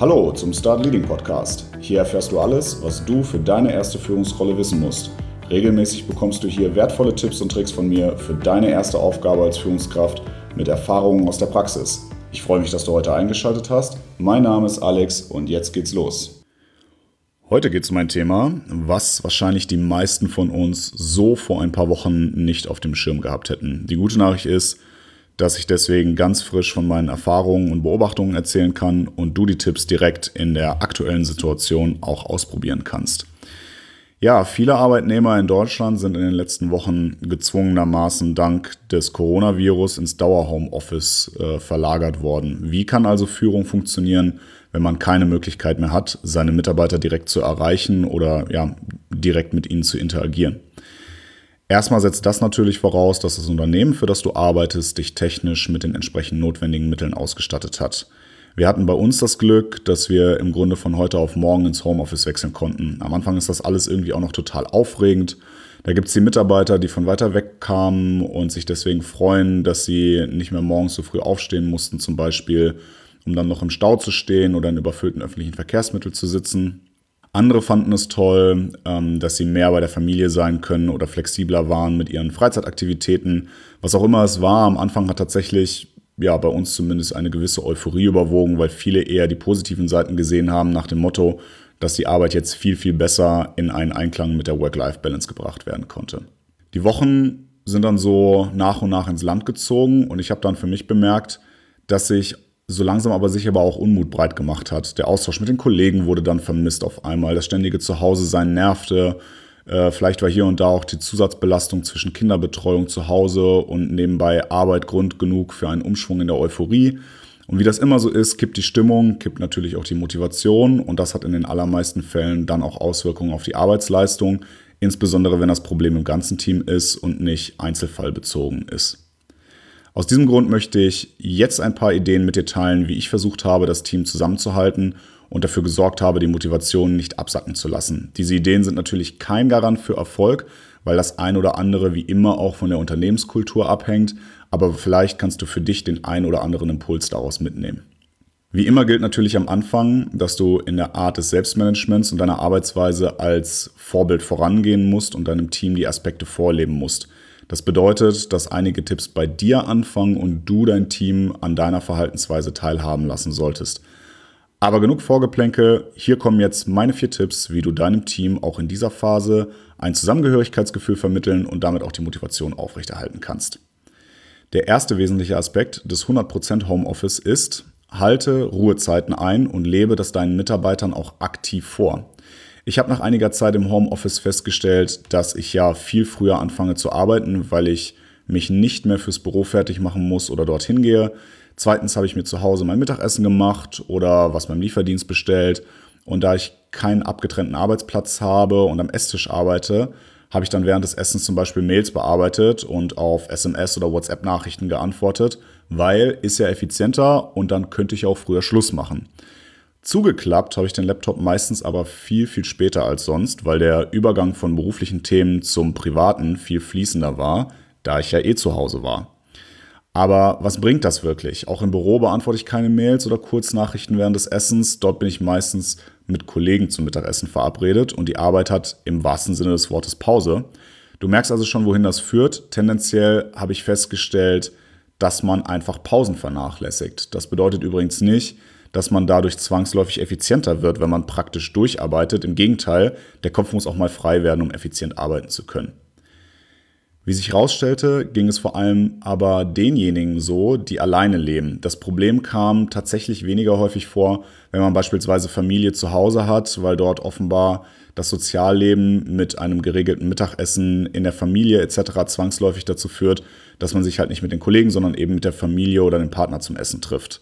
Hallo zum Start Leading Podcast. Hier erfährst du alles, was du für deine erste Führungsrolle wissen musst. Regelmäßig bekommst du hier wertvolle Tipps und Tricks von mir für deine erste Aufgabe als Führungskraft mit Erfahrungen aus der Praxis. Ich freue mich, dass du heute eingeschaltet hast. Mein Name ist Alex und jetzt geht's los. Heute geht es um ein Thema, was wahrscheinlich die meisten von uns so vor ein paar Wochen nicht auf dem Schirm gehabt hätten. Die gute Nachricht ist, dass ich deswegen ganz frisch von meinen Erfahrungen und Beobachtungen erzählen kann und du die Tipps direkt in der aktuellen Situation auch ausprobieren kannst. Ja, viele Arbeitnehmer in Deutschland sind in den letzten Wochen gezwungenermaßen dank des Coronavirus ins Dauerhomeoffice verlagert worden. Wie kann also Führung funktionieren, wenn man keine Möglichkeit mehr hat, seine Mitarbeiter direkt zu erreichen oder direkt mit ihnen zu interagieren? Erstmal setzt das natürlich voraus, dass das Unternehmen, für das du arbeitest, dich technisch mit den entsprechend notwendigen Mitteln ausgestattet hat. Wir hatten bei uns das Glück, dass wir im Grunde von heute auf morgen ins Homeoffice wechseln konnten. Am Anfang ist das alles irgendwie auch noch total aufregend. Da gibt es die Mitarbeiter, die von weiter weg kamen und sich deswegen freuen, dass sie nicht mehr morgens so früh aufstehen mussten, zum Beispiel, um dann noch im Stau zu stehen oder in überfüllten öffentlichen Verkehrsmitteln zu sitzen. Andere fanden es toll, dass sie mehr bei der Familie sein können oder flexibler waren mit ihren Freizeitaktivitäten. Was auch immer es war, am Anfang hat tatsächlich bei uns zumindest eine gewisse Euphorie überwogen, weil viele eher die positiven Seiten gesehen haben nach dem Motto, dass die Arbeit jetzt viel, viel besser in einen Einklang mit der Work-Life-Balance gebracht werden konnte. Die Wochen sind dann so nach und nach ins Land gezogen und ich habe dann für mich bemerkt, dass sich so langsam aber sicher aber auch Unmut breit gemacht hat. Der Austausch mit den Kollegen wurde dann vermisst auf einmal. Das ständige Zuhause-Sein nervte. Vielleicht war hier und da auch die Zusatzbelastung zwischen Kinderbetreuung zu Hause und nebenbei Arbeit Grund genug für einen Umschwung in der Euphorie. Und wie das immer so ist, kippt die Stimmung, kippt natürlich auch die Motivation und das hat in den allermeisten Fällen dann auch Auswirkungen auf die Arbeitsleistung, insbesondere wenn das Problem im ganzen Team ist und nicht einzelfallbezogen ist. Aus diesem Grund möchte ich jetzt ein paar Ideen mit dir teilen, wie ich versucht habe, das Team zusammenzuhalten und dafür gesorgt habe, die Motivation nicht absacken zu lassen. Diese Ideen sind natürlich kein Garant für Erfolg, weil das ein oder andere wie immer auch von der Unternehmenskultur abhängt, aber vielleicht kannst du für dich den ein oder anderen Impuls daraus mitnehmen. Wie immer gilt natürlich am Anfang, dass du in der Art des Selbstmanagements und deiner Arbeitsweise als Vorbild vorangehen musst und deinem Team die Aspekte vorleben musst. Das bedeutet, dass einige Tipps bei dir anfangen und du dein Team an deiner Verhaltensweise teilhaben lassen solltest. Aber genug Vorgeplänkel, hier kommen jetzt meine 4 Tipps, wie du deinem Team auch in dieser Phase ein Zusammengehörigkeitsgefühl vermitteln und damit auch die Motivation aufrechterhalten kannst. Der erste wesentliche Aspekt des 100% Homeoffice ist, halte Ruhezeiten ein und lebe das deinen Mitarbeitern auch aktiv vor. Ich habe nach einiger Zeit im Homeoffice festgestellt, dass ich viel früher anfange zu arbeiten, weil ich mich nicht mehr fürs Büro fertig machen muss oder dorthin gehe. Zweitens habe ich mir zu Hause mein Mittagessen gemacht oder was beim Lieferdienst bestellt. Und da ich keinen abgetrennten Arbeitsplatz habe und am Esstisch arbeite, habe ich dann während des Essens zum Beispiel Mails bearbeitet und auf SMS oder WhatsApp-Nachrichten geantwortet, weil ist ja effizienter und dann könnte ich auch früher Schluss machen. Zugeklappt habe ich den Laptop meistens aber viel, viel später als sonst, weil der Übergang von beruflichen Themen zum Privaten viel fließender war, da ich ja zu Hause war. Aber was bringt das wirklich? Auch im Büro beantworte ich keine Mails oder Kurznachrichten während des Essens. Dort bin ich meistens mit Kollegen zum Mittagessen verabredet und die Arbeit hat im wahrsten Sinne des Wortes Pause. Du merkst also schon, wohin das führt. Tendenziell habe ich festgestellt, dass man einfach Pausen vernachlässigt. Das bedeutet übrigens nicht, dass man dadurch zwangsläufig effizienter wird, wenn man praktisch durcharbeitet. Im Gegenteil, der Kopf muss auch mal frei werden, um effizient arbeiten zu können. Wie sich herausstellte, ging es vor allem aber denjenigen so, die alleine leben. Das Problem kam tatsächlich weniger häufig vor, wenn man beispielsweise Familie zu Hause hat, weil dort offenbar das Sozialleben mit einem geregelten Mittagessen in der Familie etc. zwangsläufig dazu führt, dass man sich halt nicht mit den Kollegen, sondern eben mit der Familie oder dem Partner zum Essen trifft.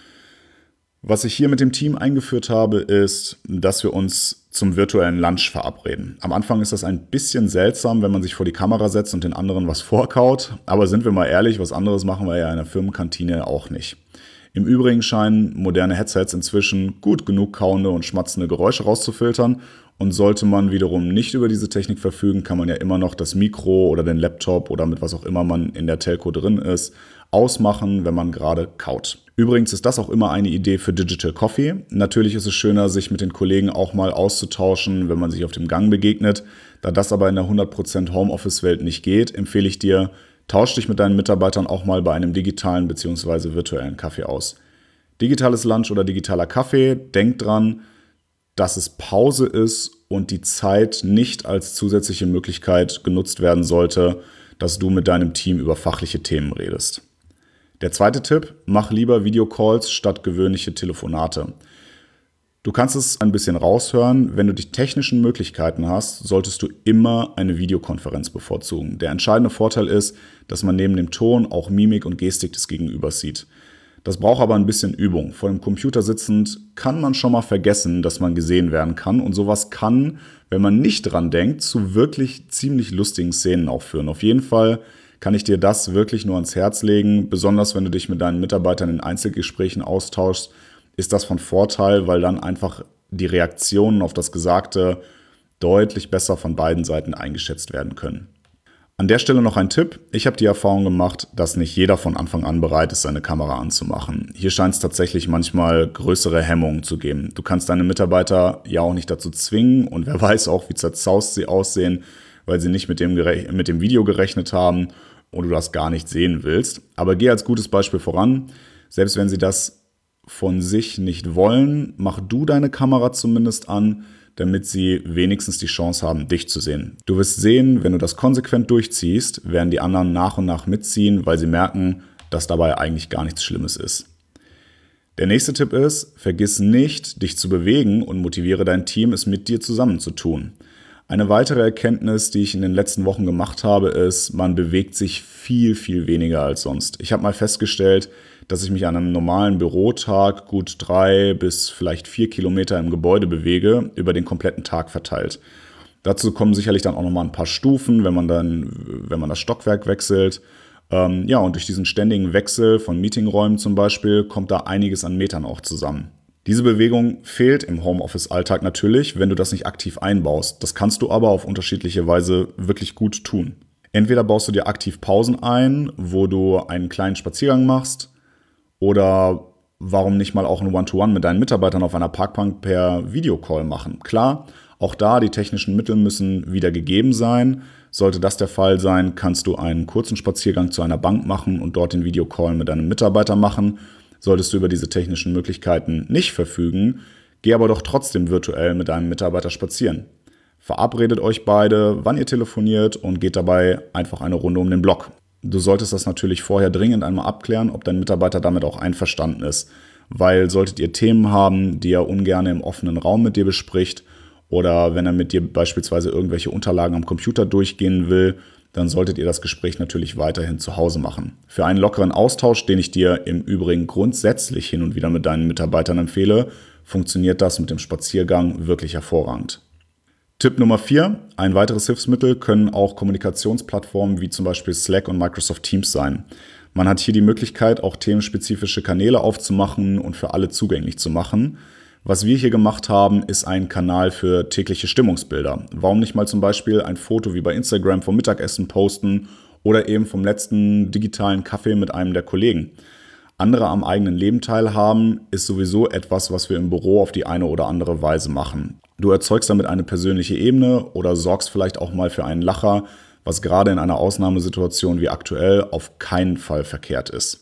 Was ich hier mit dem Team eingeführt habe, ist, dass wir uns zum virtuellen Lunch verabreden. Am Anfang ist das ein bisschen seltsam, wenn man sich vor die Kamera setzt und den anderen was vorkaut. Aber sind wir mal ehrlich, was anderes machen wir ja in der Firmenkantine auch nicht. Im Übrigen scheinen moderne Headsets inzwischen gut genug kauende und schmatzende Geräusche rauszufiltern. Und sollte man wiederum nicht über diese Technik verfügen, kann man ja immer noch das Mikro oder den Laptop oder mit was auch immer man in der Telco drin ist, ausmachen, wenn man gerade kaut. Übrigens ist das auch immer eine Idee für Digital Coffee. Natürlich ist es schöner, sich mit den Kollegen auch mal auszutauschen, wenn man sich auf dem Gang begegnet. Da das aber in der 100% Homeoffice-Welt nicht geht, empfehle ich dir, tausch dich mit deinen Mitarbeitern auch mal bei einem digitalen bzw. virtuellen Kaffee aus. Digitales Lunch oder digitaler Kaffee, denk dran, dass es Pause ist und die Zeit nicht als zusätzliche Möglichkeit genutzt werden sollte, dass du mit deinem Team über fachliche Themen redest. Der zweite Tipp, mach lieber Videocalls statt gewöhnliche Telefonate. Du kannst es ein bisschen raushören, wenn du die technischen Möglichkeiten hast, solltest du immer eine Videokonferenz bevorzugen. Der entscheidende Vorteil ist, dass man neben dem Ton auch Mimik und Gestik des Gegenübers sieht. Das braucht aber ein bisschen Übung. Vor dem Computer sitzend kann man schon mal vergessen, dass man gesehen werden kann. Und sowas kann, wenn man nicht dran denkt, zu wirklich ziemlich lustigen Szenen auch führen. Auf jeden Fall kann ich dir das wirklich nur ans Herz legen. Besonders wenn du dich mit deinen Mitarbeitern in Einzelgesprächen austauschst, ist das von Vorteil, weil dann einfach die Reaktionen auf das Gesagte deutlich besser von beiden Seiten eingeschätzt werden können. An der Stelle noch ein Tipp. Ich habe die Erfahrung gemacht, dass nicht jeder von Anfang an bereit ist, seine Kamera anzumachen. Hier scheint es tatsächlich manchmal größere Hemmungen zu geben. Du kannst deine Mitarbeiter ja auch nicht dazu zwingen und wer weiß auch, wie zerzaust sie aussehen, weil sie nicht mit dem Video gerechnet haben und du das gar nicht sehen willst. Aber geh als gutes Beispiel voran. Selbst wenn sie das von sich nicht wollen, mach du deine Kamera zumindest an, damit sie wenigstens die Chance haben, dich zu sehen. Du wirst sehen, wenn du das konsequent durchziehst, werden die anderen nach und nach mitziehen, weil sie merken, dass dabei eigentlich gar nichts Schlimmes ist. Der nächste Tipp ist, vergiss nicht, dich zu bewegen und motiviere dein Team, es mit dir zusammen zu tun. Eine weitere Erkenntnis, die ich in den letzten Wochen gemacht habe, ist, man bewegt sich viel, viel weniger als sonst. Ich habe mal festgestellt, dass ich mich an einem normalen Bürotag gut 3 bis vielleicht 4 Kilometer im Gebäude bewege, über den kompletten Tag verteilt. Dazu kommen sicherlich dann auch nochmal ein paar Stufen, wenn man das Stockwerk wechselt. Und durch diesen ständigen Wechsel von Meetingräumen zum Beispiel kommt da einiges an Metern auch zusammen. Diese Bewegung fehlt im Homeoffice-Alltag natürlich, wenn du das nicht aktiv einbaust. Das kannst du aber auf unterschiedliche Weise wirklich gut tun. Entweder baust du dir aktiv Pausen ein, wo du einen kleinen Spaziergang machst, oder warum nicht mal auch ein One-to-One mit deinen Mitarbeitern auf einer Parkbank per Videocall machen. Klar, auch da die technischen Mittel müssen wieder gegeben sein. Sollte das der Fall sein, kannst du einen kurzen Spaziergang zu einer Bank machen und dort den Videocall mit deinem Mitarbeiter machen. Solltest du über diese technischen Möglichkeiten nicht verfügen, geh aber doch trotzdem virtuell mit deinem Mitarbeiter spazieren. Verabredet euch beide, wann ihr telefoniert und geht dabei einfach eine Runde um den Block. Du solltest das natürlich vorher dringend einmal abklären, ob dein Mitarbeiter damit auch einverstanden ist. Weil solltet ihr Themen haben, die er ungern im offenen Raum mit dir bespricht oder wenn er mit dir beispielsweise irgendwelche Unterlagen am Computer durchgehen will, dann solltet ihr das Gespräch natürlich weiterhin zu Hause machen. Für einen lockeren Austausch, den ich dir im Übrigen grundsätzlich hin und wieder mit deinen Mitarbeitern empfehle, funktioniert das mit dem Spaziergang wirklich hervorragend. Tipp Nummer 4, ein weiteres Hilfsmittel können auch Kommunikationsplattformen wie zum Beispiel Slack und Microsoft Teams sein. Man hat hier die Möglichkeit, auch themenspezifische Kanäle aufzumachen und für alle zugänglich zu machen. Was wir hier gemacht haben, ist ein Kanal für tägliche Stimmungsbilder. Warum nicht mal zum Beispiel ein Foto wie bei Instagram vom Mittagessen posten oder eben vom letzten digitalen Kaffee mit einem der Kollegen. Andere am eigenen Leben teilhaben, ist sowieso etwas, was wir im Büro auf die eine oder andere Weise machen. Du erzeugst damit eine persönliche Ebene oder sorgst vielleicht auch mal für einen Lacher, was gerade in einer Ausnahmesituation wie aktuell auf keinen Fall verkehrt ist.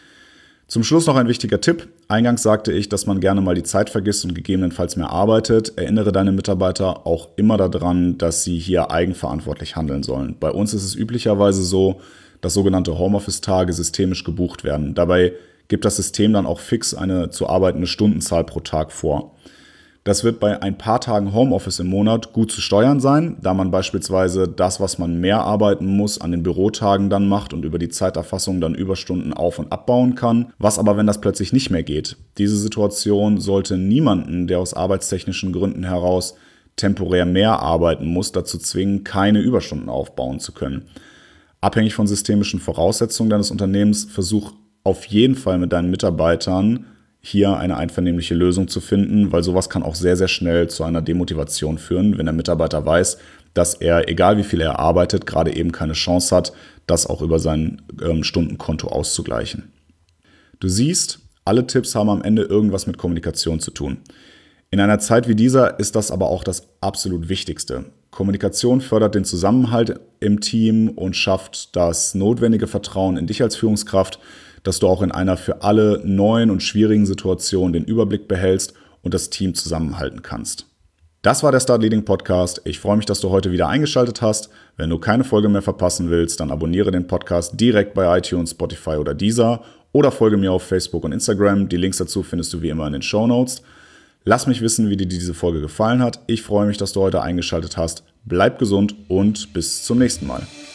Zum Schluss noch ein wichtiger Tipp. Eingangs sagte ich, dass man gerne mal die Zeit vergisst und gegebenenfalls mehr arbeitet. Erinnere deine Mitarbeiter auch immer daran, dass sie hier eigenverantwortlich handeln sollen. Bei uns ist es üblicherweise so, dass sogenannte Homeoffice-Tage systemisch gebucht werden. Dabei gibt das System dann auch fix eine zu arbeitende Stundenzahl pro Tag vor. Das wird bei ein paar Tagen Homeoffice im Monat gut zu steuern sein, da man beispielsweise das, was man mehr arbeiten muss, an den Bürotagen dann macht und über die Zeiterfassung dann Überstunden auf- und abbauen kann. Was aber, wenn das plötzlich nicht mehr geht? Diese Situation sollte niemanden, der aus arbeitstechnischen Gründen heraus temporär mehr arbeiten muss, dazu zwingen, keine Überstunden aufbauen zu können. Abhängig von systemischen Voraussetzungen deines Unternehmens, versuch auf jeden Fall mit deinen Mitarbeitern hier eine einvernehmliche Lösung zu finden, weil sowas kann auch sehr, sehr schnell zu einer Demotivation führen, wenn der Mitarbeiter weiß, dass er, egal wie viel er arbeitet, gerade eben keine Chance hat, das auch über sein Stundenkonto auszugleichen. Du siehst, alle Tipps haben am Ende irgendwas mit Kommunikation zu tun. In einer Zeit wie dieser ist das aber auch das absolut Wichtigste. Kommunikation fördert den Zusammenhalt im Team und schafft das notwendige Vertrauen in dich als Führungskraft, dass du auch in einer für alle neuen und schwierigen Situationen den Überblick behältst und das Team zusammenhalten kannst. Das war der Start Leading Podcast. Ich freue mich, dass du heute wieder eingeschaltet hast. Wenn du keine Folge mehr verpassen willst, dann abonniere den Podcast direkt bei iTunes, Spotify oder Deezer oder folge mir auf Facebook und Instagram. Die Links dazu findest du wie immer in den Shownotes. Lass mich wissen, wie dir diese Folge gefallen hat. Ich freue mich, dass du heute eingeschaltet hast. Bleib gesund und bis zum nächsten Mal.